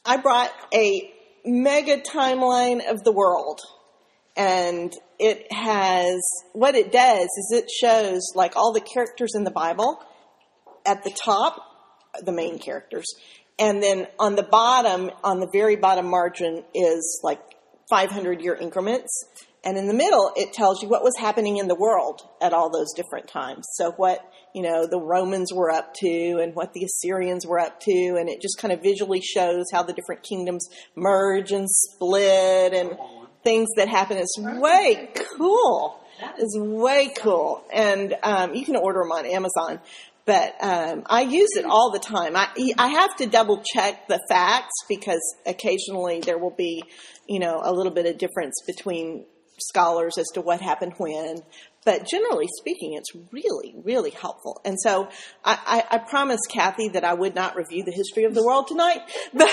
I brought a mega timeline of the world. And it has, what it does is it shows like all the characters in the Bible at the top, the main characters. And then on the bottom, on the very bottom margin is like 500-year increments. And in the middle, it tells you what was happening in the world at all those different times. So what, the Romans were up to and what the Assyrians were up to. And it just kind of visually shows how the different kingdoms merge and split and things that happen. It's way cool. It's way cool. And you can order them on Amazon. But I use it all the time. I have to double check the facts because occasionally there will be, a little bit of difference between scholars as to what happened when. But generally speaking, it's really, really helpful. And so I promised Kathy that I would not review the history of the world tonight. But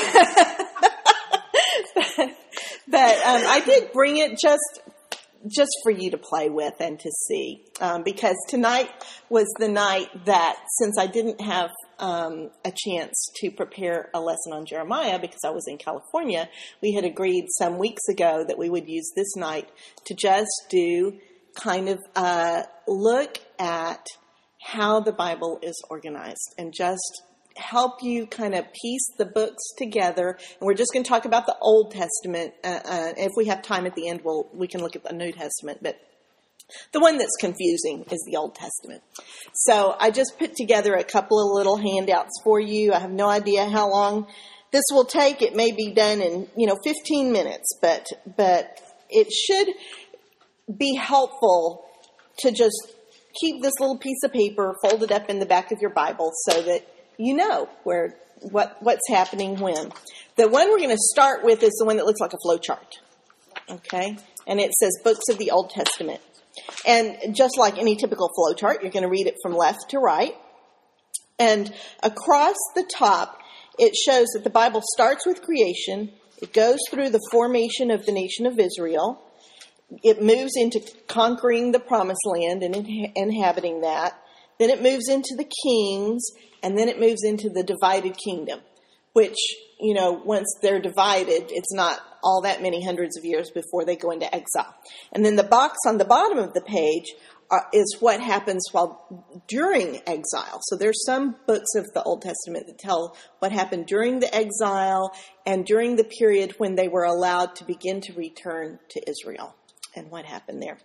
I did bring it just for you to play with and to see. Because tonight was the night that, since I didn't have a chance to prepare a lesson on Jeremiah because I was in California, we had agreed some weeks ago that we would use this night to just do kind of look at how the Bible is organized and just help you kind of piece the books together. And we're just going to talk about the Old Testament. If we have time at the end, we can look at the New Testament. But the one that's confusing is the Old Testament. So I just put together a couple of little handouts for you. I have no idea how long this will take. It may be done in 15 minutes, but it should be helpful to just keep this little piece of paper folded up in the back of your Bible so that you know what's happening when. The one we're going to start with is the one that looks like a flow chart. Okay? And it says Books of the Old Testament. And just like any typical flow chart, you're going to read it from left to right. And across the top, it shows that the Bible starts with creation. It goes through the formation of the nation of Israel. It moves into conquering the promised land and inhabiting that. Then it moves into the kings, and then it moves into the divided kingdom, which, once they're divided, it's not all that many hundreds of years before they go into exile. And then the box on the bottom of the page is what happens during exile. So there's some books of the Old Testament that tell what happened during the exile and during the period when they were allowed to begin to return to Israel and what happened there.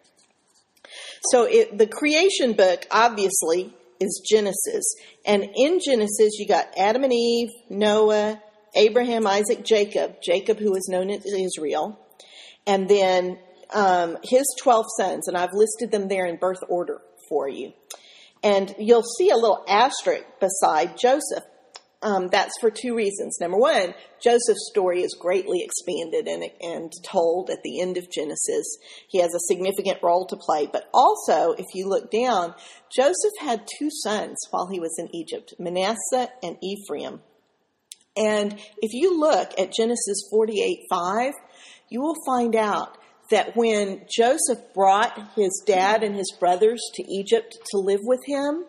So the creation book, obviously, is Genesis. And in Genesis, you got Adam and Eve, Noah, Abraham, Isaac, Jacob, who is known as Israel, and then his 12 sons. And I've listed them there in birth order for you. And you'll see a little asterisk beside Joseph. That's for two reasons. Number one, Joseph's story is greatly expanded and told at the end of Genesis. He has a significant role to play. But also, if you look down, Joseph had two sons while he was in Egypt, Manasseh and Ephraim. And if you look at Genesis 48:5, you will find out that when Joseph brought his dad and his brothers to Egypt to live with him,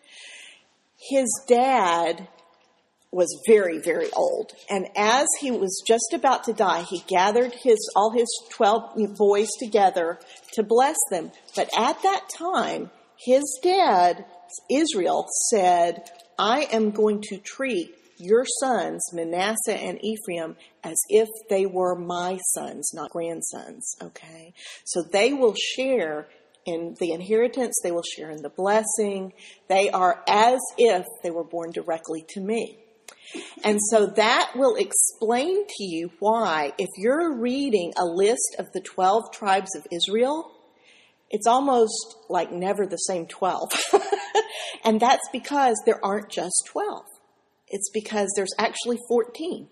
his dad was very, very old. And as he was just about to die, he gathered all his 12 boys together to bless them. But at that time, his dad, Israel, said, I am going to treat your sons, Manasseh and Ephraim, as if they were my sons, not grandsons. Okay? So they will share in the inheritance. They will share in the blessing. They are as if they were born directly to me. And so that will explain to you why, if you're reading a list of the 12 tribes of Israel, it's almost like never the same 12. And that's because there aren't just 12. It's because there's actually 14.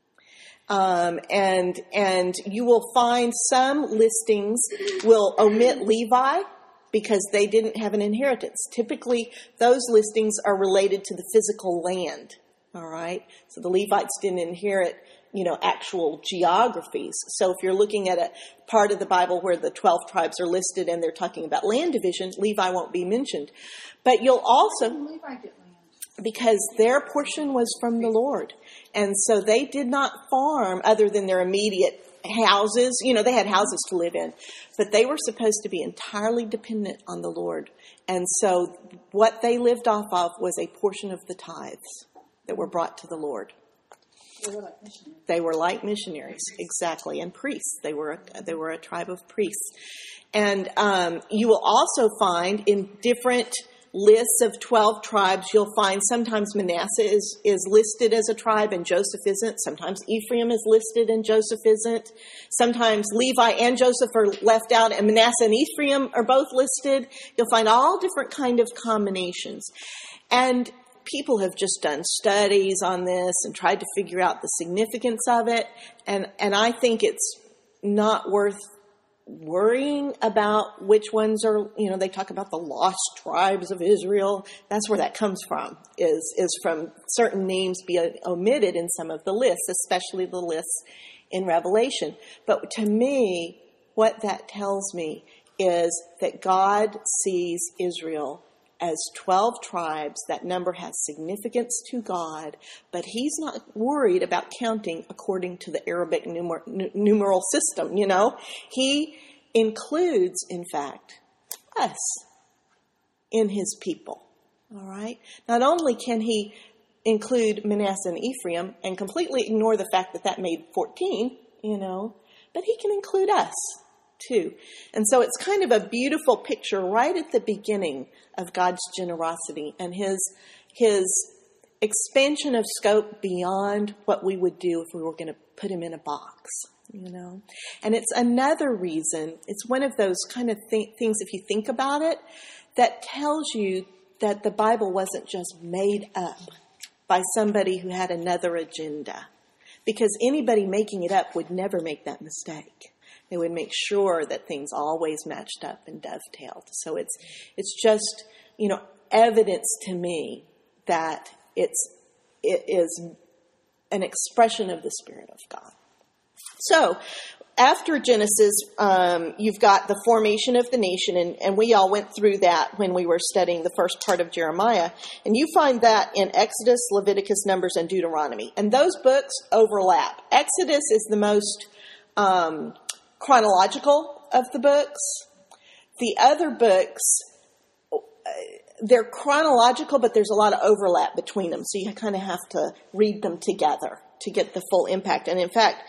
And you will find some listings will omit Levi because they didn't have an inheritance. Typically, those listings are related to the physical land. All right. So the Levites didn't inherit, actual geographies. So if you're looking at a part of the Bible where the 12 tribes are listed and they're talking about land division, Levi won't be mentioned. But you'll also, Levi get land? because their portion was from the Lord. And so they did not farm other than their immediate houses. You know, they had houses to live in, but they were supposed to be entirely dependent on the Lord. And so what they lived off of was a portion of the tithes that were brought to the Lord. They were like missionaries, exactly, and priests. They were a tribe of priests. And you will also find in different lists of 12 tribes, you'll find sometimes Manasseh is listed as a tribe and Joseph isn't. Sometimes Ephraim is listed and Joseph isn't. Sometimes Levi and Joseph are left out and Manasseh and Ephraim are both listed. You'll find all different kind of combinations. And people have just done studies on this and tried to figure out the significance of it. And I think it's not worth worrying about which ones are, you know, they talk about the lost tribes of Israel. That's where that comes from, is from certain names being omitted in some of the lists, especially the lists in Revelation. But to me, what that tells me is that God sees Israel as 12 tribes. That number has significance to God, but he's not worried about counting according to the Arabic numeral system, you know. He includes, in fact, us in his people, all right? Not only can he include Manasseh and Ephraim and completely ignore the fact that that made 14, you know, but he can include us too. And so it's kind of a beautiful picture right at the beginning of God's generosity and his expansion of scope beyond what we would do if we were going to put him in a box, you know. And it's another reason, it's one of those kind of things, if you think about it, that tells you that the Bible wasn't just made up by somebody who had another agenda. Because anybody making it up would never make that mistake. They would make sure that things always matched up and dovetailed. So it's just, you know, evidence to me that it is an expression of the Spirit of God. So after Genesis, you've got the formation of the nation, and we all went through that when we were studying the first part of Jeremiah. And you find that in Exodus, Leviticus, Numbers, and Deuteronomy. And those books overlap. Exodus is the most chronological of the books. The other books, they're chronological, but there's a lot of overlap between them. So you kind of have to read them together to get the full impact. And in fact,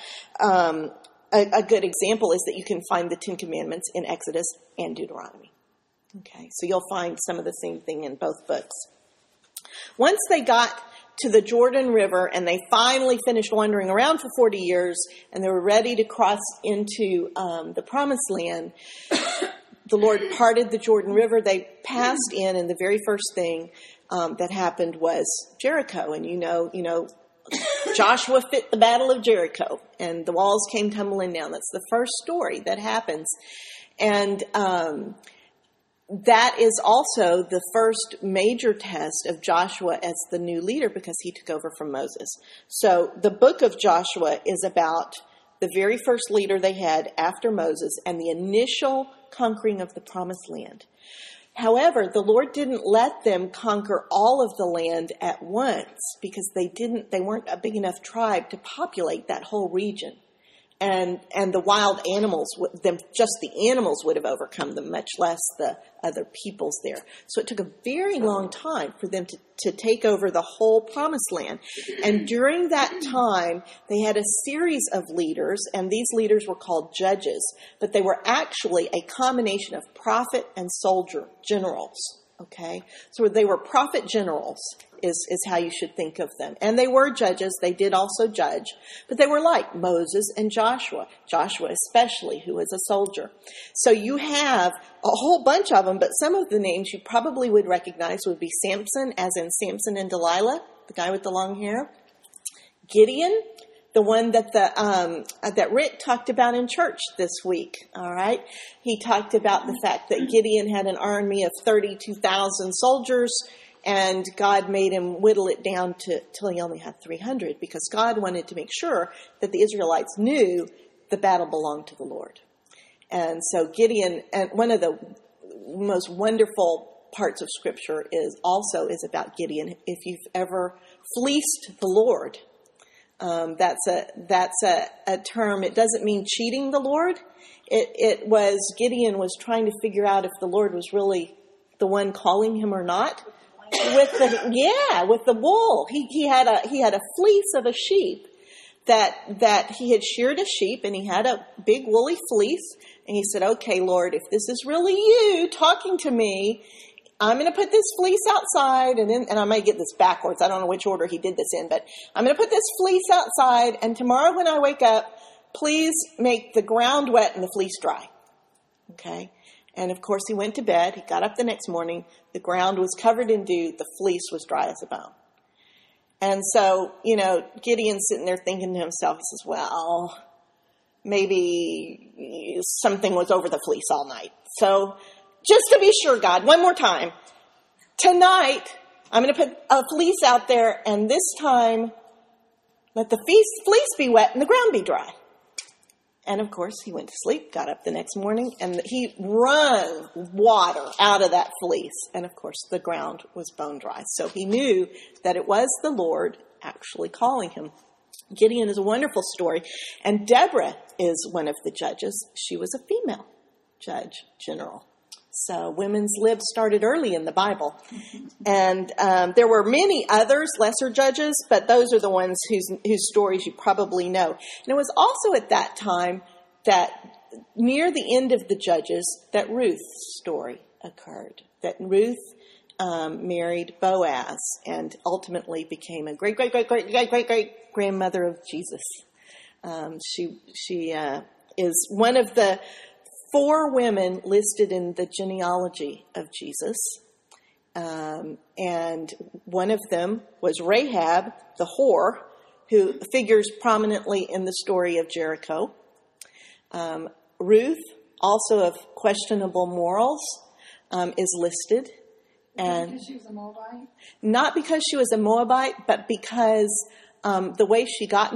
a good example is that you can find the Ten Commandments in Exodus and Deuteronomy. Okay, so you'll find some of the same thing in both books. Once they got to the Jordan River and they finally finished wandering around for 40 years and they were ready to cross into the Promised Land, the Lord parted the Jordan River. They passed in, and the very first thing that happened was Jericho. And you know, Joshua fit the battle of Jericho, and the walls came tumbling down. That's the first story that happens. And that is also the first major test of Joshua as the new leader, because he took over from Moses. So the book of Joshua is about the very first leader they had after Moses and the initial conquering of the Promised Land. However, the Lord didn't let them conquer all of the land at once, because they weren't a big enough tribe to populate that whole region. And the wild animals, just the animals would have overcome them, much less the other peoples there. So it took a very long time for them to take over the whole Promised Land. And during that time, they had a series of leaders, and these leaders were called judges. But they were actually a combination of prophet and soldier, generals. Okay? So they were prophet generals is how you should think of them. And they were judges. They did also judge. But they were like Moses and Joshua. Joshua especially, who was a soldier. So you have a whole bunch of them, but some of the names you probably would recognize would be Samson, as in Samson and Delilah, the guy with the long hair. Gideon, the one that that Rick talked about in church this week, all right? He talked about the fact that Gideon had an army of 32,000 soldiers, and God made him whittle it down till he only had 300, because God wanted to make sure that the Israelites knew the battle belonged to the Lord. And so Gideon, and one of the most wonderful parts of Scripture is about Gideon. If you've ever fleeced the Lord, that's a term. It doesn't mean cheating the Lord. Gideon was trying to figure out if the Lord was really the one calling him or not. With the wool, he had a fleece of a sheep that he had sheared a sheep, and he had a big woolly fleece. And he said, "Okay, Lord, if this is really you talking to me, I'm going to put this fleece outside." And I might get this backwards. I don't know which order he did this in, but I'm going to put this fleece outside. And tomorrow when I wake up, please make the ground wet and the fleece dry. Okay. And of course he went to bed. He got up the next morning. The ground was covered in dew. The fleece was dry as a bone. And so, Gideon's sitting there thinking to himself, he says, well, maybe something was over the fleece all night. So just to be sure, God, one more time, tonight I'm going to put a fleece out there, and this time let the fleece be wet and the ground be dry. And of course, he went to sleep, got up the next morning, and he wrung water out of that fleece. And of course, the ground was bone dry. So he knew that it was the Lord actually calling him. Gideon is a wonderful story. And Deborah is one of the judges. She was a female judge general. So women's libs started early in the Bible. And there were many others, lesser judges, but those are the ones whose stories you probably know. And it was also at that time that near the end of the Judges that Ruth's story occurred. That Ruth married Boaz and ultimately became a great-great-great-great-great-great-grandmother of Jesus. She is one of the 4 women listed in the genealogy of Jesus. And one of them was Rahab, the whore, who figures prominently in the story of Jericho. Ruth, also of questionable morals, is listed. And because she was a Moabite? Not because she was a Moabite, but because the way she got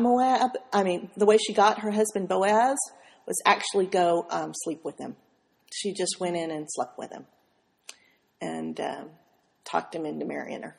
her husband Boaz was actually go sleep with him. She just went in and slept with him and talked him into marrying her.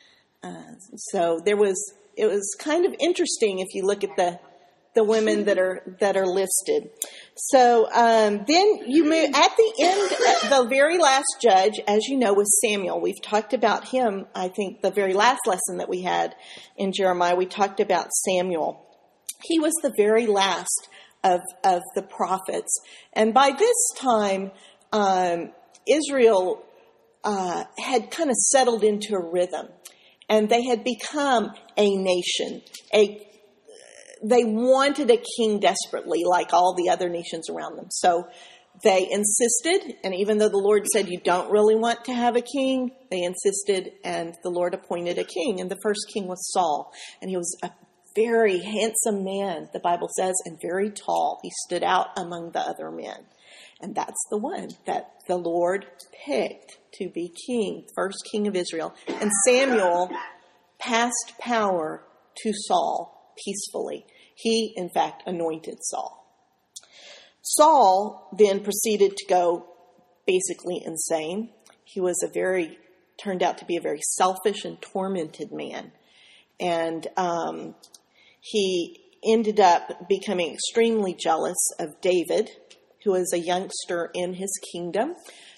So it was kind of interesting if you look at the women that are listed. So then you move at the end, the very last judge, as you know, was Samuel. We've talked about him. I think the very last lesson that we had in Jeremiah, we talked about Samuel. He was the very last of the prophets. And by this time, Israel had kind of settled into a rhythm. And they had become a nation. They wanted a king desperately, like all the other nations around them. So they insisted, and even though the Lord said you don't really want to have a king, they insisted, and the Lord appointed a king. And the first king was Saul. And he was a very handsome man, the Bible says, and very tall. He stood out among the other men. And that's the one that the Lord picked to be king, first king of Israel. And Samuel passed power to Saul peacefully. He, in fact, anointed Saul. Saul then proceeded to go basically insane. He turned out to be a very selfish and tormented man. And he ended up becoming extremely jealous of David, who was a youngster in his kingdom.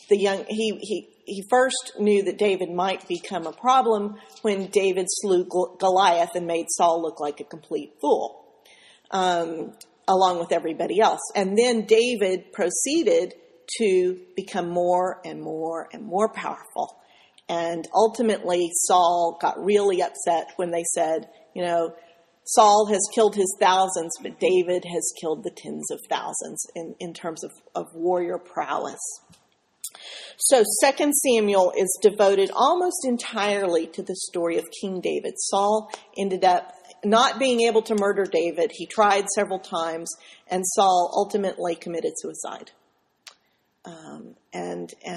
He first knew that David might become a problem when David slew Goliath and made Saul look like a complete fool, along with everybody else. And then David proceeded to become more and more and more powerful. And ultimately, Saul got really upset when they said, Saul has killed his thousands, but David has killed the tens of thousands in terms of warrior prowess. So 2 Samuel is devoted almost entirely to the story of King David. Saul ended up not being able to murder David. He tried several times, and Saul ultimately committed suicide.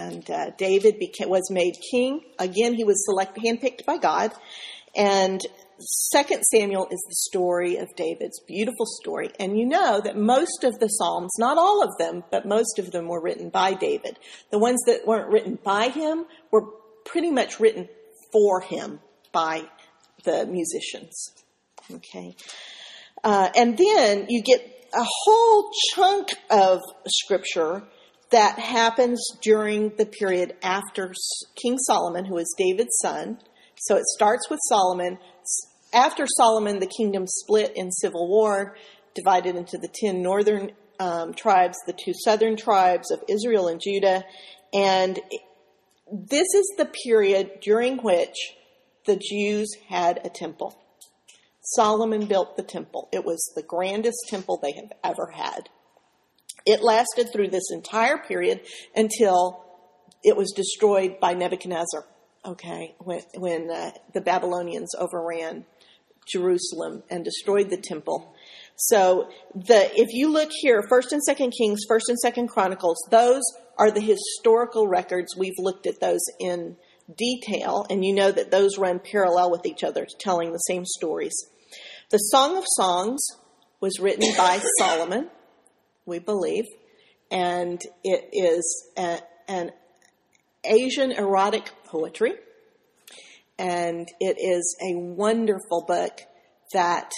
David was made king. Again, he was handpicked by God. And 2 Samuel is the story of David's beautiful story. And you know that most of the Psalms, not all of them, but most of them were written by David. The ones that weren't written by him were pretty much written for him by the musicians. Okay. And then you get a whole chunk of scripture that happens during the period after King Solomon, who is David's son. So it starts with Solomon. After Solomon, the kingdom split in civil war, divided into the 10 northern tribes, the 2 southern tribes of Israel and Judah. And this is the period during which the Jews had a temple. Solomon built the temple. It was the grandest temple they have ever had. It lasted through this entire period until it was destroyed by Nebuchadnezzar, okay, when the Babylonians overran Jerusalem and destroyed the temple. So if you look here, 1st and 2nd Kings, 1st and 2nd Chronicles, those are the historical records. We've looked at those in detail, and you know that those run parallel with each other, telling the same stories. The Song of Songs was written by Solomon, we believe, and it is an Asian erotic poetry, and it is a wonderful book that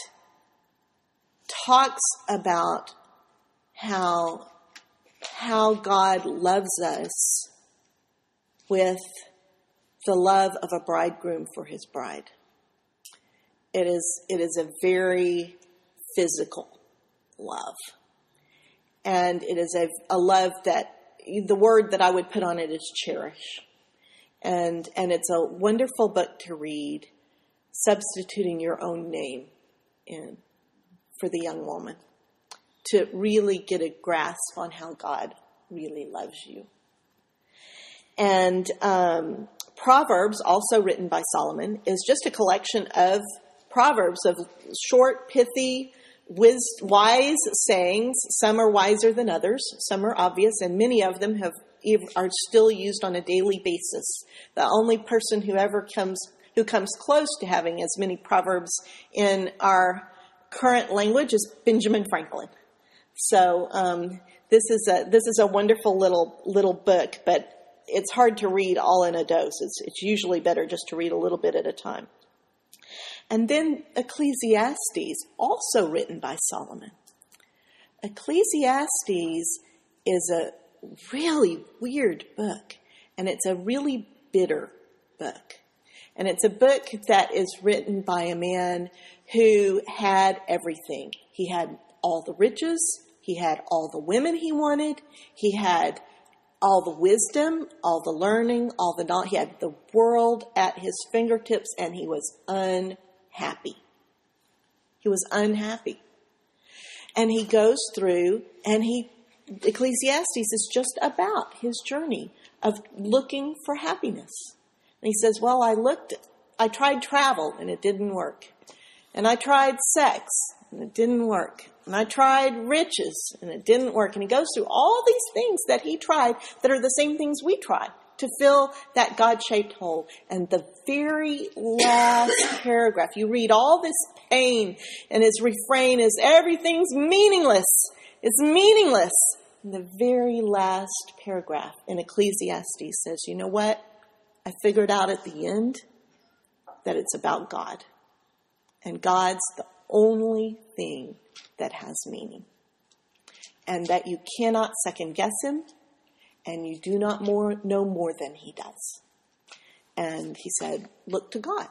talks about how God loves us with the love of a bridegroom for his bride. It is a very physical love. And it is a love that, the word that I would put on it is cherish. And it's a wonderful book to read, substituting your own name in for the young woman, to really get a grasp on how God really loves you. And Proverbs, also written by Solomon, is just a collection of proverbs, of short, pithy, wise sayings. Some are wiser than others. Some are obvious, and many of them are still used on a daily basis. The only person who comes close to having as many proverbs in our current language is Benjamin Franklin. So this is a wonderful little book, but it's hard to read all in a dose. It's usually better just to read a little bit at a time. And then Ecclesiastes, also written by Solomon. Ecclesiastes is a really weird book, and it's a really bitter book. And it's a book that is written by a man who had everything. He had all the riches, he had all the women he wanted, he had all the wisdom, all the learning, all the knowledge. He had the world at his fingertips, and he was unhappy. He was unhappy. And he goes through, and Ecclesiastes is just about his journey of looking for happiness. And he says, well, I tried travel, and it didn't work. And I tried sex, and it didn't work. And I tried riches, and it didn't work. And he goes through all these things that he tried that are the same things we try to fill that God-shaped hole. And the very last paragraph, you read all this pain, and his refrain is, everything's meaningless. It's meaningless. And the very last paragraph in Ecclesiastes says, you know what? I figured out at the end that it's about God. And God's the only thing that has meaning. And that you cannot second guess him, and you do not know more than he does. And he said, look to God.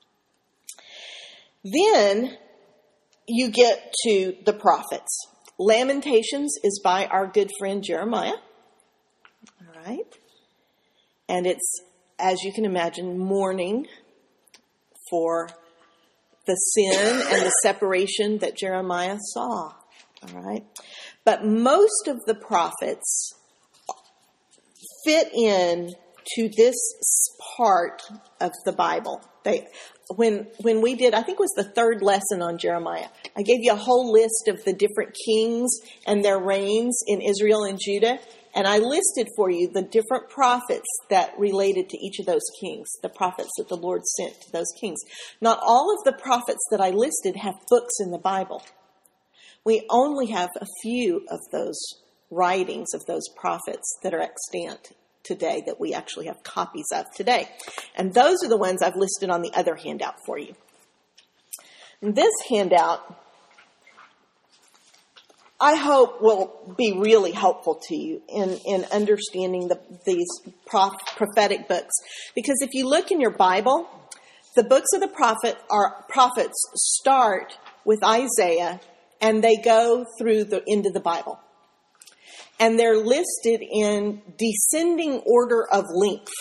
Then you get to the prophets. Lamentations is by our good friend Jeremiah. All right. And it's, as you can imagine, mourning for the sin and the separation that Jeremiah saw. All right. But most of the prophets fit in to this part of the Bible. When we did, I think it was the third lesson on Jeremiah, I gave you a whole list of the different kings and their reigns in Israel and Judah. And I listed for you the different prophets that related to each of those kings, the prophets that the Lord sent to those kings. Not all of the prophets that I listed have books in the Bible. We only have a few of those writings of those prophets that are extant today that we actually have copies of today. And those are the ones I've listed on the other handout for you. And this handout, I hope, will be really helpful to you in understanding these prophetic books. Because if you look in your Bible, the books of the prophets start with Isaiah and they go through the end of the Bible. And they're listed in descending order of length.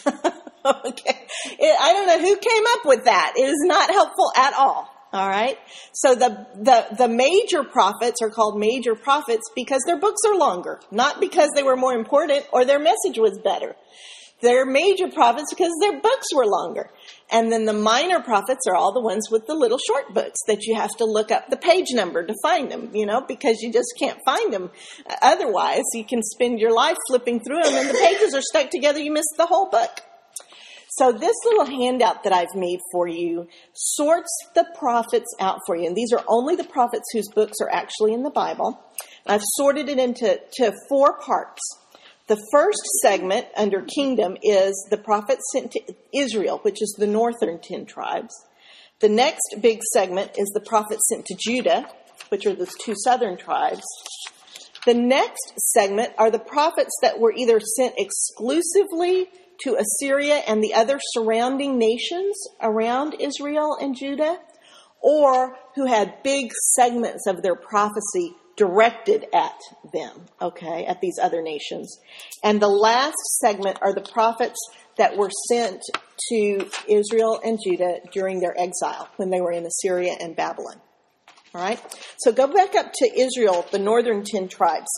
Okay. I don't know who came up with that. It is not helpful at all. All right. So the major prophets are called major prophets because their books are longer, not because they were more important or their message was better. They're major prophets because their books were longer. And then the minor prophets are all the ones with the little short books that you have to look up the page number to find them, because you just can't find them. Otherwise, you can spend your life flipping through them and the pages are stuck together. You miss the whole book. So this little handout that I've made for you sorts the prophets out for you. And these are only the prophets whose books are actually in the Bible. I've sorted it into 4 parts. The first segment under kingdom is the prophets sent to Israel, which is the northern 10 tribes. The next big segment is the prophets sent to Judah, which are the 2 southern tribes. The next segment are the prophets that were either sent exclusively to Assyria and the other surrounding nations around Israel and Judah, or who had big segments of their prophecy directed at them, at these other nations. And the last segment are the prophets that were sent to Israel and Judah during their exile when they were in Assyria and Babylon. All right? So go back up to Israel, the northern 10 tribes.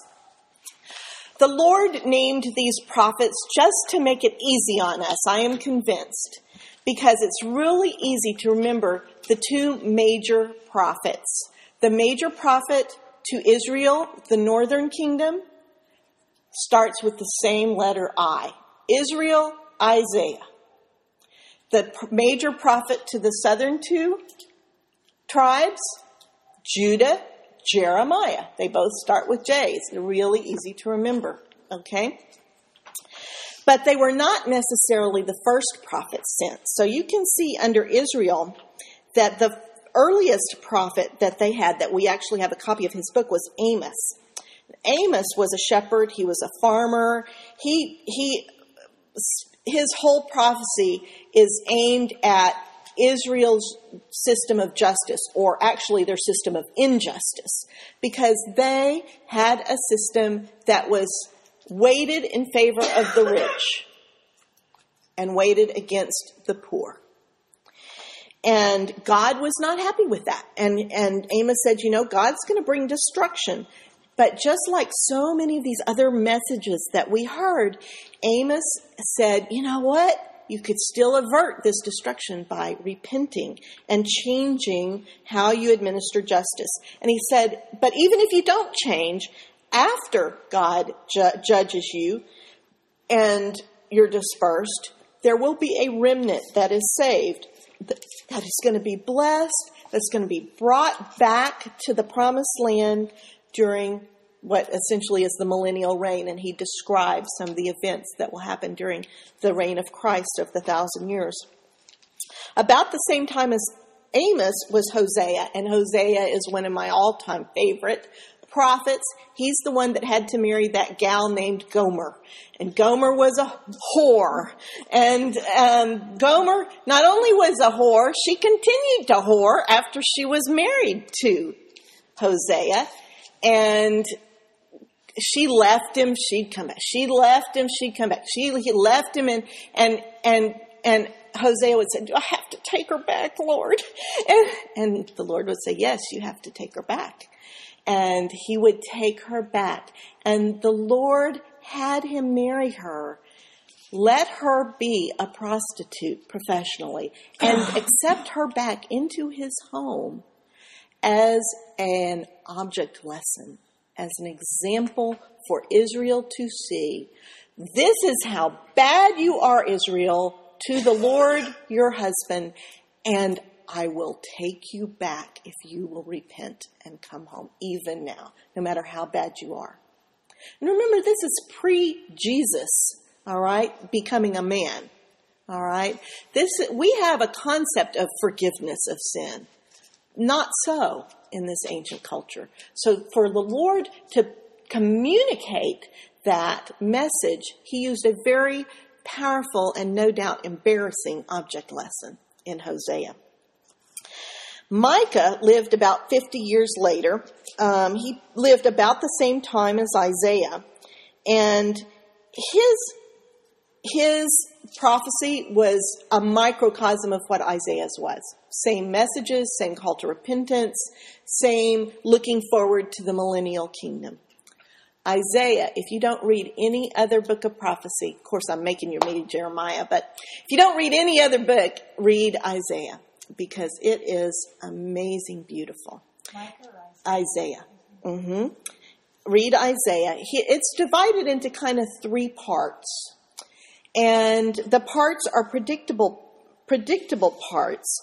The Lord named these prophets just to make it easy on us, I am convinced, because it's really easy to remember the 2 major prophets. The major prophet to Israel, the northern kingdom, starts with the same letter I. Israel, Isaiah. The major prophet to the southern 2 tribes, Judah, Jeremiah. They both start with J. It's really easy to remember, okay? But they were not necessarily the first prophets sent. So you can see under Israel that the earliest prophet that they had, that we actually have a copy of his book, was Amos. Amos was a shepherd. He was a farmer. His whole prophecy is aimed at Israel's system of justice, or actually their system of injustice, because they had a system that was weighted in favor of the rich and weighted against the poor. And God was not happy with that. And Amos said, God's going to bring destruction. But just like so many of these other messages that we heard, Amos said, you know what? You could still avert this destruction by repenting and changing how you administer justice. And he said, but even if you don't change, after God judges you and you're dispersed, there will be a remnant that is saved, that is going to be blessed, that's going to be brought back to the promised land during what essentially is the millennial reign. And he describes some of the events that will happen during the reign of Christ of the 1,000 years. About the same time as Amos was Hosea, and Hosea is one of my all-time favorite prophets. He's the one that had to marry that gal named Gomer. And Gomer was a whore. And Gomer not only was a whore, she continued to whore after she was married to Hosea. And she left him, she'd come back. She left him, she'd come back. He left him, and Hosea would say, do I have to take her back, Lord? And the Lord would say, yes, you have to take her back. And he would take her back. And the Lord had him marry her, let her be a prostitute professionally, and accept her back into his home as an object lesson, as an example for Israel to see. This is how bad you are, Israel, to the Lord your husband, and I will take you back if you will repent and come home, even now, no matter how bad you are. And remember, this is pre-Jesus, all right, becoming a man, all right? We have a concept of forgiveness of sin. Not so in this ancient culture. So for the Lord to communicate that message, he used a very powerful and no doubt embarrassing object lesson in Hosea. Micah lived about 50 years later. He lived about the same time as Isaiah. And his prophecy was a microcosm of what Isaiah's was. Same messages, same call to repentance, same looking forward to the millennial kingdom. Isaiah, if you don't read any other book of prophecy, of course I'm making you read Jeremiah, but if you don't read any other book, read Isaiah, because it is amazing, beautiful. Isaiah. Mm-hmm. Read Isaiah. It's divided into kind of three parts. And the parts are predictable parts,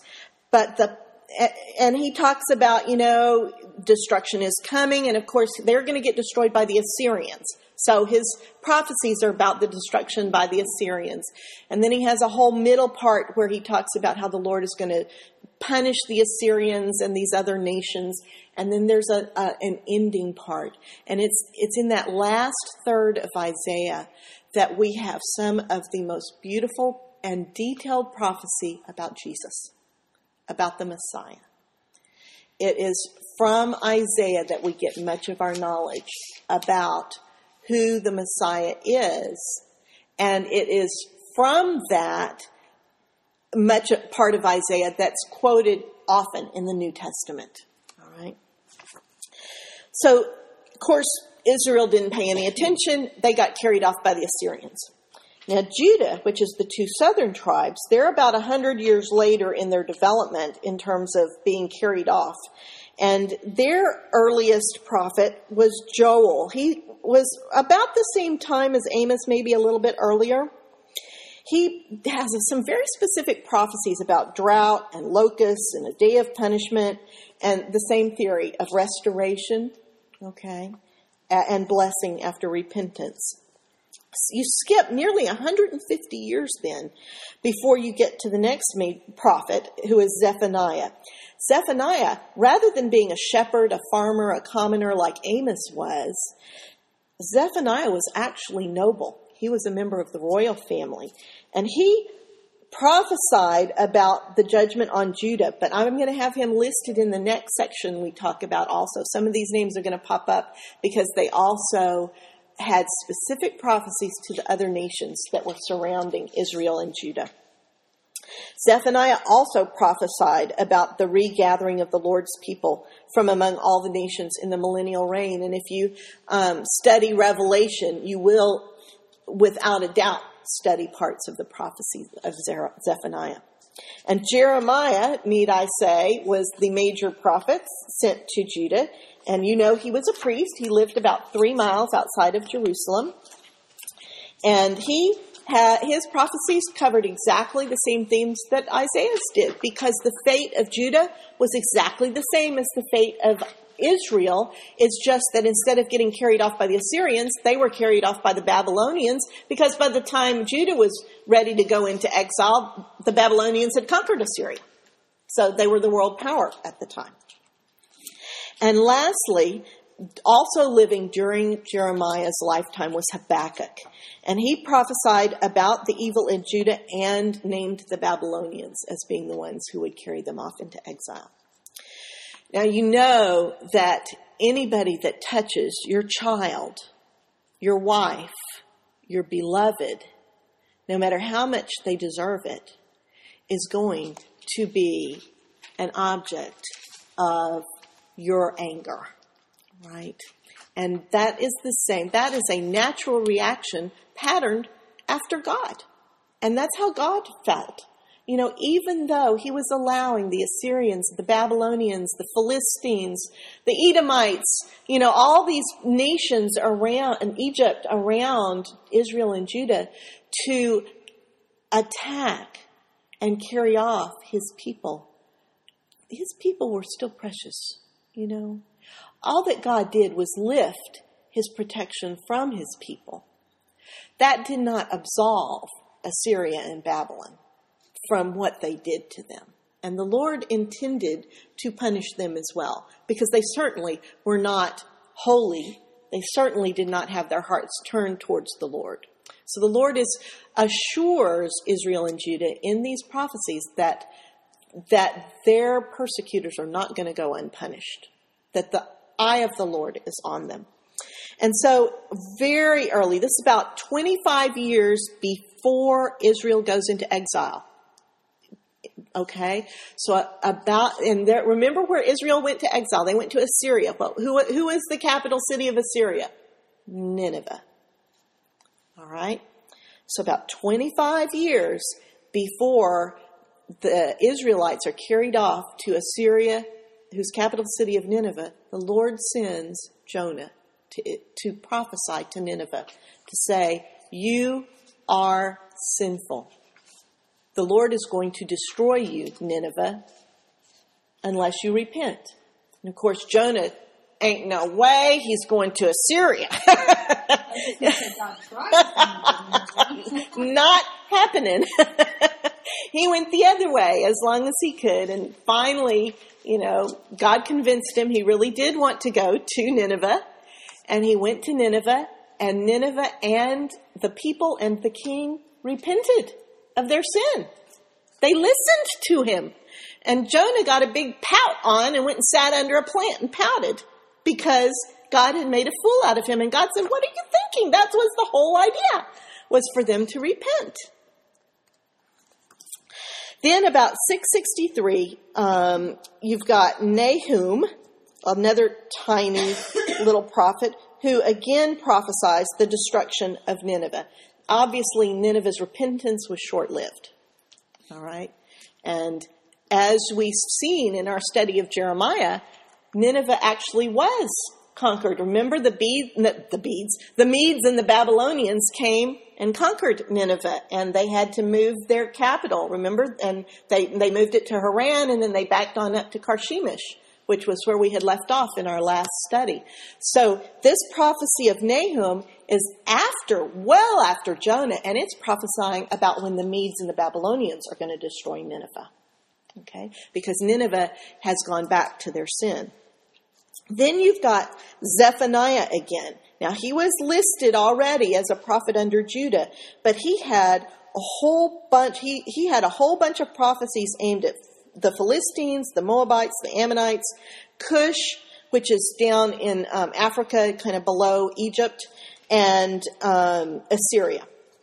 and he talks about, destruction is coming, and of course they're going to get destroyed by the Assyrians. So his prophecies are about the destruction by the Assyrians. And then he has a whole middle part where he talks about how the Lord is going to punish the Assyrians and these other nations. And then there's an ending part. And it's in that last third of Isaiah that we have some of the most beautiful and detailed prophecy about Jesus, about the Messiah. It is from Isaiah that we get much of our knowledge about who the Messiah is. And it is from that much part of Isaiah that's quoted often in the New Testament. All right. So, of course, Israel didn't pay any attention. They got carried off by the Assyrians. Now, Judah, which is the two southern tribes, they're about 100 years later in their development in terms of being carried off. And their earliest prophet was Joel. He was about the same time as Amos, maybe a little bit earlier. He has some very specific prophecies about drought and locusts and a day of punishment and the same theory of restoration, okay, and blessing after repentance. You skip nearly 150 years then before you get to the next prophet, who is Zephaniah. Zephaniah, rather than being a shepherd, a farmer, a commoner like Amos was, Zephaniah was actually noble. He was a member of the royal family. And he prophesied about the judgment on Judah, but I'm going to have him listed in the next section we talk about also. Some of these names are going to pop up because they also had specific prophecies to the other nations that were surrounding Israel and Judah. Zephaniah also prophesied about the regathering of the Lord's people from among all the nations in the millennial reign. And if you study Revelation, you will, without a doubt, study parts of the prophecy of Zephaniah. And Jeremiah, need I say, was the major prophet sent to Judah. And he was a priest. He lived about 3 miles outside of Jerusalem. And his prophecies covered exactly the same themes that Isaiah's did, because the fate of Judah was exactly the same as the fate of Israel. It's just that instead of getting carried off by the Assyrians, they were carried off by the Babylonians, because by the time Judah was ready to go into exile, the Babylonians had conquered Assyria. So they were the world power at the time. And lastly, also living during Jeremiah's lifetime was Habakkuk. And he prophesied about the evil in Judah and named the Babylonians as being the ones who would carry them off into exile. Now, you know that anybody that touches your child, your wife, your beloved, no matter how much they deserve it, is going to be an object of your anger, right? And that is the same. That is a natural reaction patterned after God. And that's how God felt. even though he was allowing the Assyrians, the Babylonians, the Philistines, the Edomites, all these nations around, and Egypt around Israel and Judah, to attack and carry off his people were still precious, All that God did was lift his protection from his people. That did not absolve Assyria and Babylon from what they did to them. And the Lord intended to punish them as well, because they certainly were not holy. They certainly did not have their hearts turned towards the Lord. So the Lord assures Israel and Judah in these prophecies that their persecutors are not going to go unpunished, that the eye of the Lord is on them. And so very early, this is about 25 years before Israel goes into exile. Okay, so remember where Israel went to exile? They went to Assyria. Well, who is the capital city of Assyria? Nineveh. All right, so about 25 years before the Israelites are carried off to Assyria, whose capital city of Nineveh, the Lord sends Jonah to prophesy to Nineveh, to say, you are sinful. The Lord is going to destroy you, Nineveh, unless you repent. And of course, Jonah ain't no way he's going to Assyria. Not happening. He went the other way as long as he could. And finally, God convinced him he really did want to go to Nineveh. And he went to Nineveh, and the people and the king repented of their sin. They listened to him. And Jonah got a big pout on and went and sat under a plant and pouted because God had made a fool out of him. And God said, what are you thinking? That was the whole idea, was for them to repent. Then about 663, you've got Nahum, another tiny little prophet, who again prophesies the destruction of Nineveh. Obviously, Nineveh's repentance was short-lived. All right? And as we've seen in our study of Jeremiah, Nineveh actually was conquered. Remember the Medes and the Babylonians came and conquered Nineveh, and they had to move their capital, remember? And they moved it to Haran, and then they backed on up to Carchemish, which was where we had left off in our last study. So this prophecy of Nahum is well after Jonah, and it's prophesying about when the Medes and the Babylonians are going to destroy Nineveh. Okay? Because Nineveh has gone back to their sin. Then you've got Zephaniah again. Now, he was listed already as a prophet under Judah, but he had a whole bunch of prophecies aimed at the Philistines, the Moabites, the Ammonites, Cush, which is down in Africa, kind of below Egypt, and Assyria.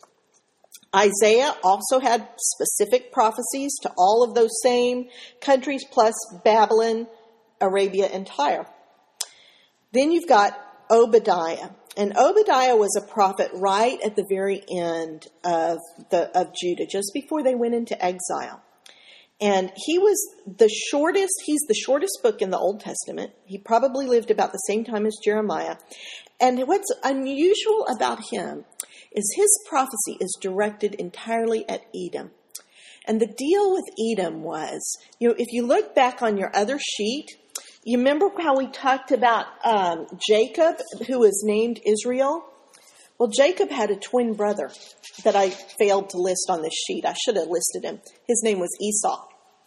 Isaiah also had specific prophecies to all of those same countries, plus Babylon, Arabia, and Tyre. Then you've got Obadiah. And Obadiah was a prophet right at the very end of Judah, just before they went into exile. And he was he's the shortest book in the Old Testament. He probably lived about the same time as Jeremiah. And what's unusual about him is his prophecy is directed entirely at Edom. And the deal with Edom was, if you look back on your other sheet, you remember how we talked about Jacob, who was named Israel? Well, Jacob had a twin brother that I failed to list on this sheet. I should have listed him. His name was Esau.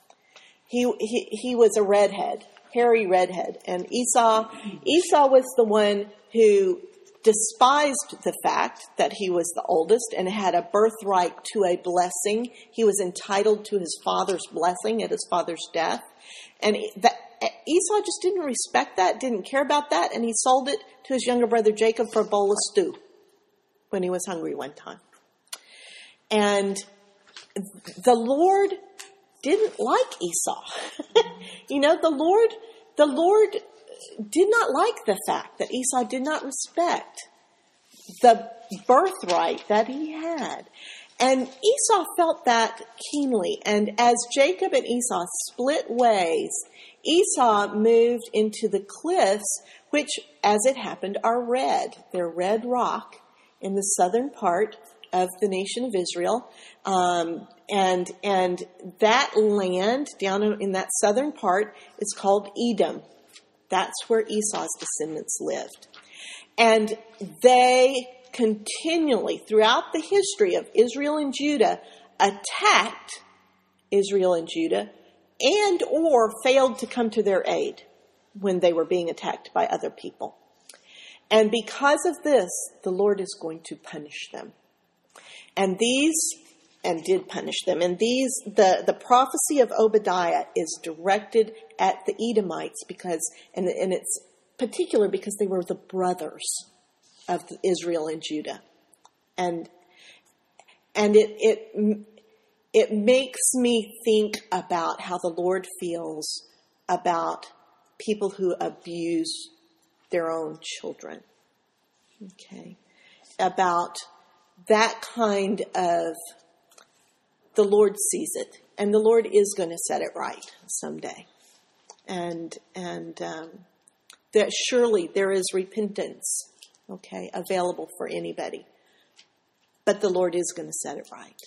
He was a redhead, hairy redhead. And Esau was the one who despised the fact that he was the oldest and had a birthright to a blessing. He was entitled to his father's blessing at his father's death. And Esau just didn't respect that, didn't care about that, and he sold it to his younger brother Jacob for a bowl of stew when he was hungry one time. And the Lord didn't like Esau. The Lord did not like the fact that Esau did not respect the birthright that he had. And Esau felt that keenly. And as Jacob and Esau split ways, Esau moved into the cliffs, which, as it happened, are red. They're red rock in the southern part of the nation of Israel. And that land down in that southern part is called Edom. That's where Esau's descendants lived. And they continually, throughout the history of Israel and Judah, attacked Israel and Judah and or failed to come to their aid when they were being attacked by other people. And because of this, the Lord is going to punish them. And did punish them. And the prophecy of Obadiah is directed at the Edomites and it's particular because they were the brothers of Israel and Judah. And it makes me think about how the Lord feels about people who abuse their own children. Okay. About that kind of, the Lord sees it, and the Lord is going to set it right someday. And that surely there is repentance, okay, available for anybody. But the Lord is going to set it right.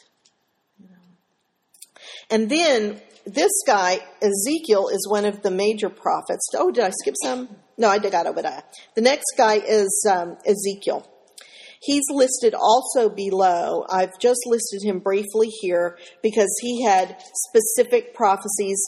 And then this guy, Ezekiel, is one of the major prophets. Oh, did I skip some? No, I got Obadiah. The next guy is Ezekiel. He's listed also below. I've just listed him briefly here because he had specific prophecies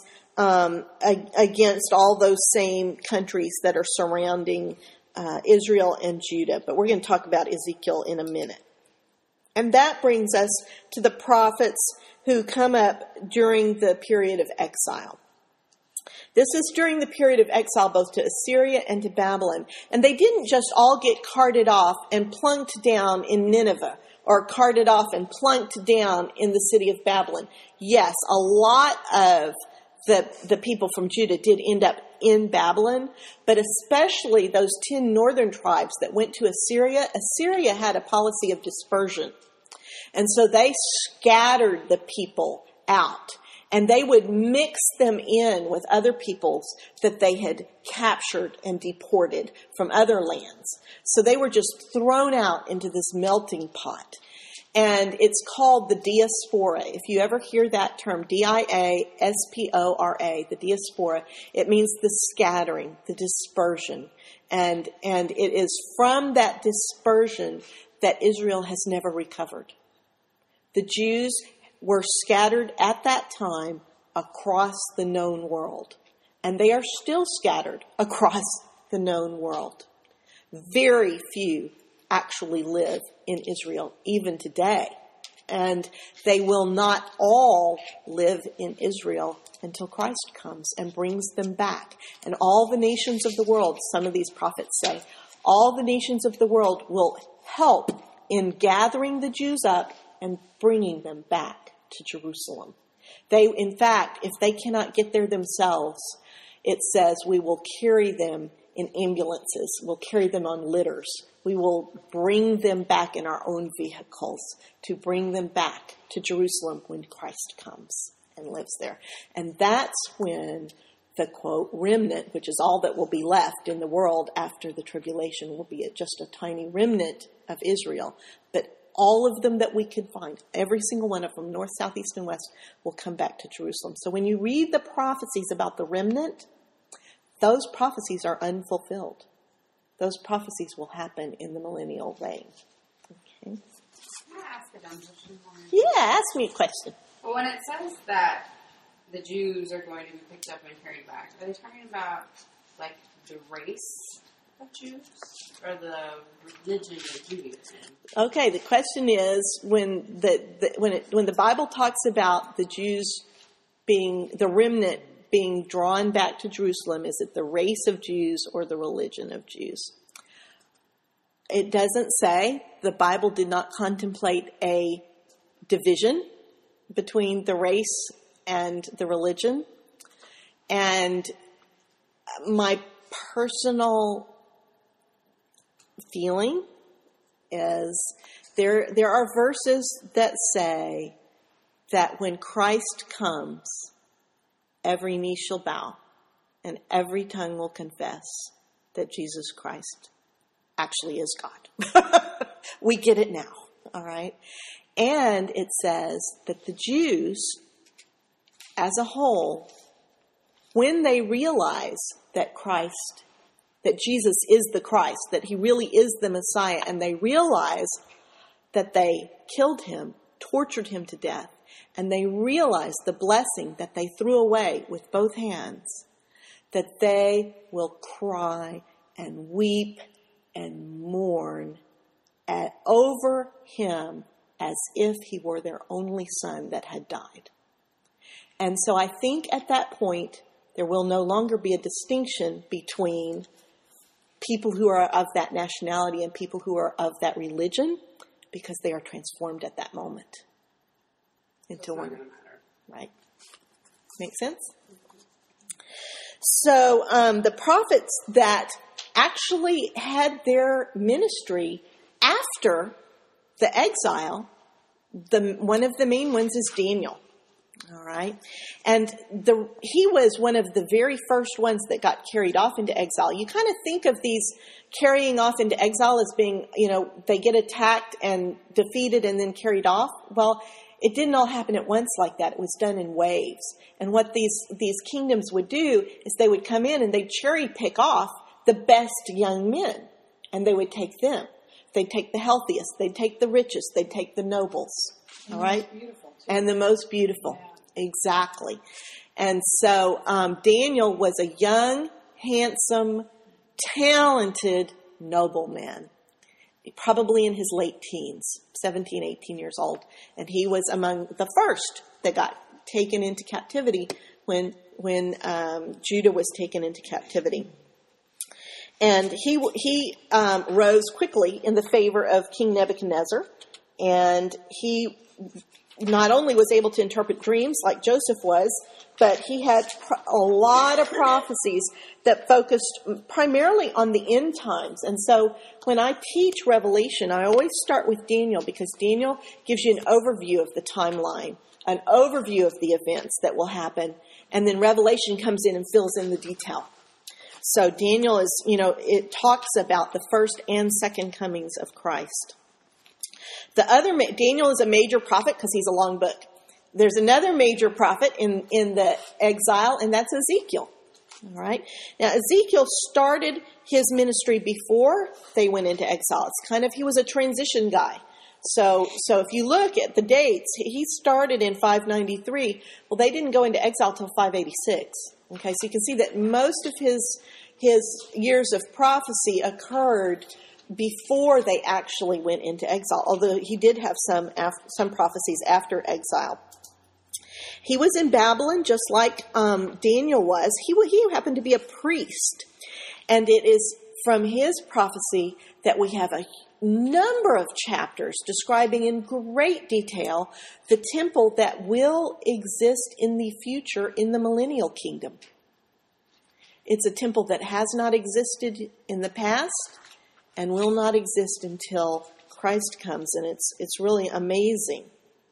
against all those same countries that are surrounding Israel and Judah. But we're going to talk about Ezekiel in a minute. And that brings us to the prophets who come up during the period of exile. This is during the period of exile both to Assyria and to Babylon. And they didn't just all get carted off and plunked down in Nineveh or carted off and plunked down in the city of Babylon. Yes, a lot of the people from Judah did end up in Babylon, but especially those 10 northern tribes that went to Assyria. Assyria had a policy of dispersion. And so they scattered the people out. And they would mix them in with other peoples that they had captured and deported from other lands. So they were just thrown out into this melting pot. And it's called the diaspora. If you ever hear that term, diaspora, the diaspora, it means the scattering, the dispersion. And it is from that dispersion that Israel has never recovered. The Jews were scattered at that time across the known world. And they are still scattered across the known world. Very few actually live in Israel, even today. And they will not all live in Israel until Christ comes and brings them back. And all the nations of the world, some of these prophets say, all the nations of the world will help in gathering the Jews up and bringing them back to Jerusalem. In fact, if they cannot get there themselves, it says we will carry them in ambulances. We'll carry them on litters. We will bring them back in our own vehicles to bring them back to Jerusalem when Christ comes and lives there. And that's when the, quote, remnant, which is all that will be left in the world after the tribulation, will be just a tiny remnant of Israel. But all of them that we could find, every single one of them, north, south, east, and west, will come back to Jerusalem. So when you read the prophecies about the remnant, those prophecies are unfulfilled. Those prophecies will happen in the millennial reign. Okay. Can I ask a dumb question? Yeah, ask me a question. Well, when it says that the Jews are going to be picked up and carried back, are they talking about, like, the race of Jews or the religion of Judaism? Okay, the question is when the Bible talks about the Jews being the remnant being drawn back to Jerusalem, is it the race of Jews or the religion of Jews? It doesn't say. The Bible did not contemplate a division between the race and the religion. And my personal feeling is there are verses that say that when Christ comes, every knee shall bow and every tongue will confess that Jesus Christ actually is God. We get it now, all right? And it says that the Jews as a whole, when they realize that Jesus is the Christ, that he really is the Messiah, and they realize that they killed him, tortured him to death, and they realize the blessing that they threw away with both hands, that they will cry and weep and mourn over him as if he were their only son that had died. And so I think at that point, there will no longer be a distinction between people who are of that nationality and people who are of that religion, because they are transformed at that moment into one. Right? Make sense? So the prophets that actually had their ministry after the exile, one of the main ones is Daniel. All right. And he was one of the very first ones that got carried off into exile. You kind of think of these carrying off into exile as being, they get attacked and defeated and then carried off. Well, it didn't all happen at once like that. It was done in waves. And what these kingdoms would do is they would come in and they'd cherry pick off the best young men, and they would take them. They'd take the healthiest. They'd take the richest. They'd take the nobles. All right? And the most beautiful. Yeah. Exactly. And so Daniel was a young, handsome, talented nobleman, probably in his late teens, 17, 18 years old. And he was among the first that got taken into captivity when Judah was taken into captivity. And he rose quickly in the favor of King Nebuchadnezzar, and he not only was able to interpret dreams like Joseph was, but he had a lot of prophecies that focused primarily on the end times. And so when I teach Revelation, I always start with Daniel, because Daniel gives you an overview of the timeline, an overview of the events that will happen, and then Revelation comes in and fills in the detail. So Daniel is, it talks about the first and second comings of Christ. Daniel is a major prophet because he's a long book. There's another major prophet in the exile, and that's Ezekiel. All right. Now, Ezekiel started his ministry before they went into exile. He was a transition guy. So if you look at the dates, he started in 593. Well, they didn't go into exile till 586. Okay, so you can see that most of his years of prophecy occurred before they actually went into exile, although he did have some prophecies after exile. He was in Babylon just like Daniel was. He happened to be a priest, and it is from his prophecy that we have a number of chapters describing in great detail the temple that will exist in the future in the millennial kingdom. It's a temple that has not existed in the past and will not exist until Christ comes, and it's really amazing.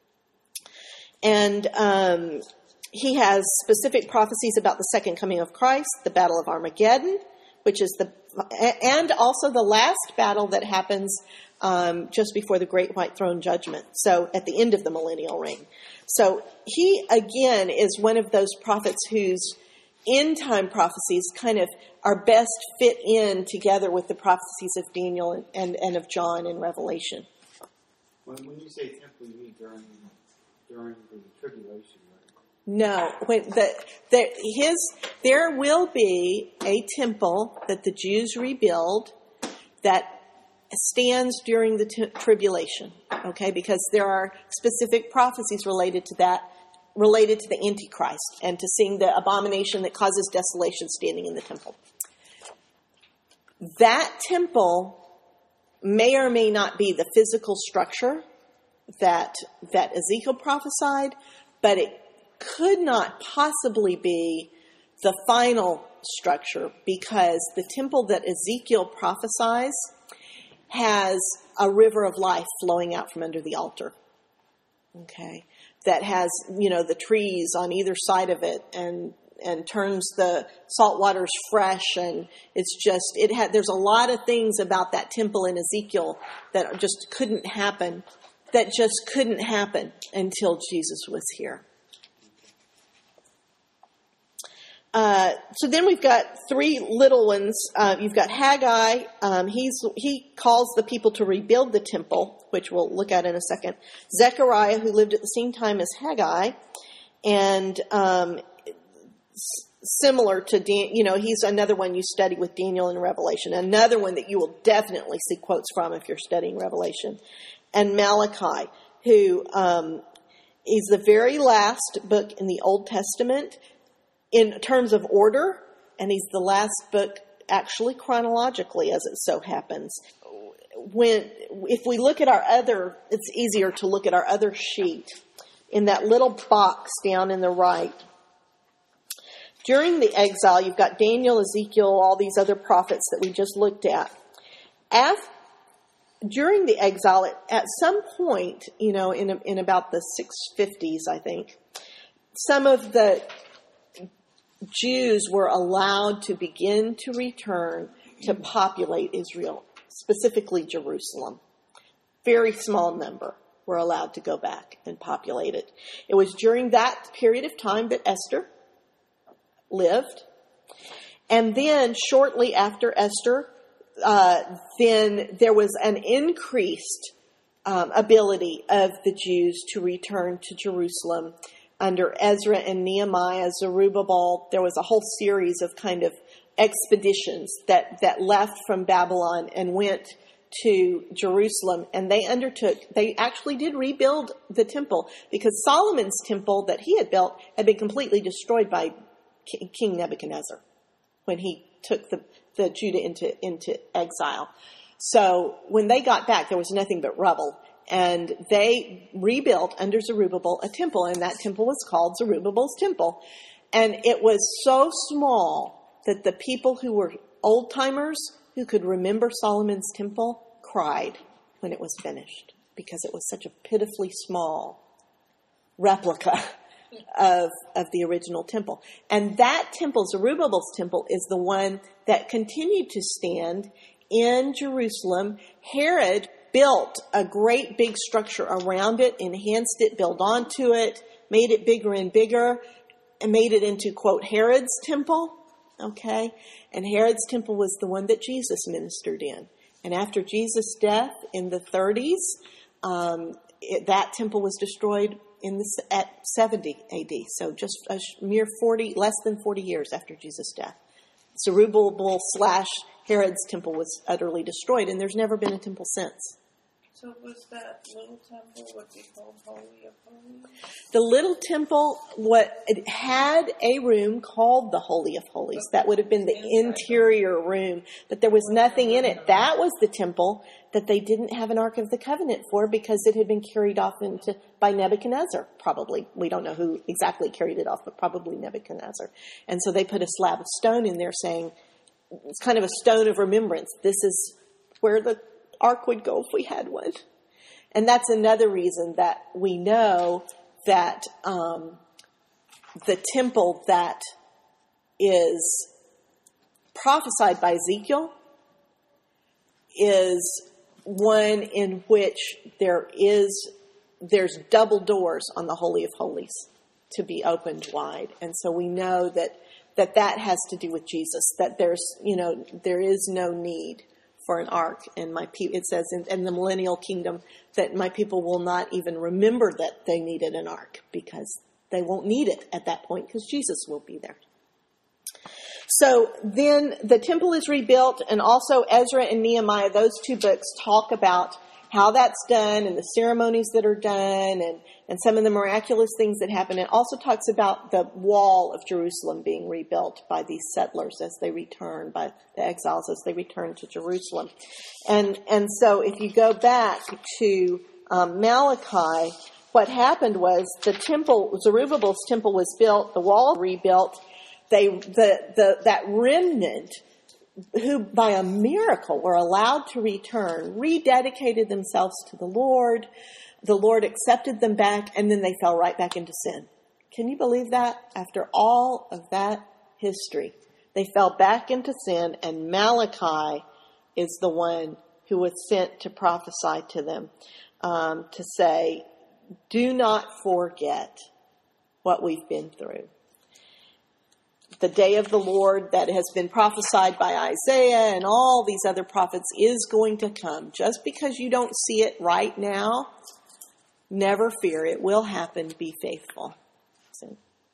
And he has specific prophecies about the second coming of Christ, the Battle of Armageddon, which is and also the last battle that happens just before the Great White Throne Judgment, so at the end of the millennial reign. So he, again, is one of those prophets whose end-time prophecies kind of are best fit in together with the prophecies of Daniel and of John in Revelation. When you say temple, you mean during the tribulation, right? No, there will be a temple that the Jews rebuild that stands during the tribulation, okay? Because there are specific prophecies related to that, related to the Antichrist and to seeing the abomination that causes desolation standing in the temple. That temple may or may not be the physical structure that Ezekiel prophesied, but it could not possibly be the final structure, because the temple that Ezekiel prophesies has a river of life flowing out from under the altar. Okay. That has, the trees on either side of it and turns the salt waters fresh. And it's just, there's a lot of things about that temple in Ezekiel that just couldn't happen until Jesus was here. So then we've got three little ones. You've got Haggai. He calls the people to rebuild the temple, which we'll look at in a second. Zechariah, who lived at the same time as Haggai, and similar to he's another one you study with Daniel and Revelation. Another one that you will definitely see quotes from if you're studying Revelation. And Malachi, who is the very last book in the Old Testament in terms of order, and he's the last book actually chronologically, as it so happens. If we look at it's easier to look at our other sheet in that little box down in the right. During the exile, you've got Daniel, Ezekiel, all these other prophets that we just looked at. During the exile, at some point, in about the 650s, I think, some of the Jews were allowed to begin to return to populate Israel, specifically Jerusalem. Very small number were allowed to go back and populate it. It was during that period of time that Esther lived. And then shortly after Esther, then there was an increased ability of the Jews to return to Jerusalem under Ezra and Nehemiah, Zerubbabel. There was a whole series of kind of expeditions that left from Babylon and went to Jerusalem, and they actually did rebuild the temple, because Solomon's temple that he had built had been completely destroyed by King Nebuchadnezzar when he took the Judah into exile. So when they got back, there was nothing but rubble. And they rebuilt under Zerubbabel a temple, and that temple was called Zerubbabel's Temple. And it was so small that the people who were old-timers who could remember Solomon's temple cried when it was finished, because it was such a pitifully small replica of the original temple. And that temple, Zerubbabel's temple, is the one that continued to stand in Jerusalem. Herod built a great big structure around it, enhanced it, built onto it, made it bigger and bigger, and made it into, quote, Herod's temple. Okay? And Herod's temple was the one that Jesus ministered in. And after Jesus' death in the 30s, that temple was destroyed at 70 AD. So just a mere less than 40 years after Jesus' death. Zerubbabel / Herod's temple was utterly destroyed, and there's never been a temple since. So was that little temple what they called Holy of Holies? The little temple, it had a room called the Holy of Holies. That would have been the interior room, but there was nothing in it. That was the temple that they didn't have an Ark of the Covenant for, because it had been carried off by Nebuchadnezzar, probably. We don't know who exactly carried it off, but probably Nebuchadnezzar. And so they put a slab of stone in there saying, it's kind of a stone of remembrance. This is where the Ark would go if we had one. And that's another reason that we know that the temple that is prophesied by Ezekiel is one in which there's double doors on the Holy of Holies to be opened wide. And so we know that has to do with Jesus, that there is no need for an ark, and it says in the millennial kingdom that my people will not even remember that they needed an ark, because they won't need it at that point, because Jesus will be there. So then the temple is rebuilt, and also Ezra and Nehemiah, those two books talk about how that's done and the ceremonies that are done and some of the miraculous things that happen. It also talks about the wall of Jerusalem being rebuilt by these settlers as they return, by the exiles as they return to Jerusalem. And so if you go back to Malachi, what happened was the temple, Zerubbabel's temple was built, the wall rebuilt. That remnant who by a miracle were allowed to return, rededicated themselves to the Lord. The Lord accepted them back, and then they fell right back into sin. Can you believe that? After all of that history, they fell back into sin, and Malachi is the one who was sent to prophesy to them, to say, do not forget what we've been through. The day of the Lord that has been prophesied by Isaiah and all these other prophets is going to come. Just because you don't see it right now, never fear, it will happen. Be faithful. So,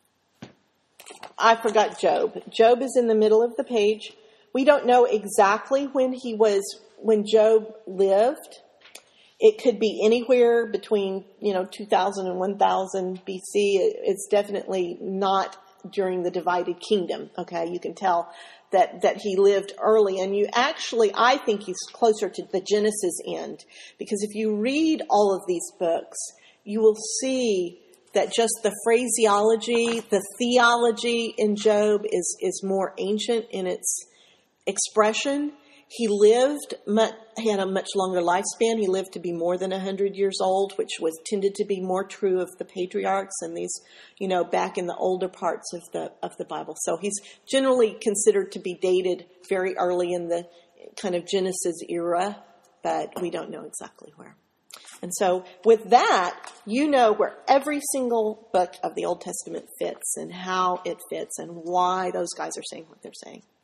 I forgot Job. Job is in the middle of the page. We don't know exactly when Job lived. It could be anywhere between, 2000 and 1000 BC. It's definitely not during the divided kingdom. Okay. You can tell that he lived early, and I think he's closer to the Genesis end, because if you read all of these books, you will see that just the phraseology, the theology in Job is more ancient in its expression. He had a much longer lifespan. He lived to be more than 100 years old, which tended to be more true of the patriarchs and these, back in the older parts of the Bible. So he's generally considered to be dated very early in the kind of Genesis era, but we don't know exactly where. And so with that, where every single book of the Old Testament fits and how it fits and why those guys are saying what they're saying.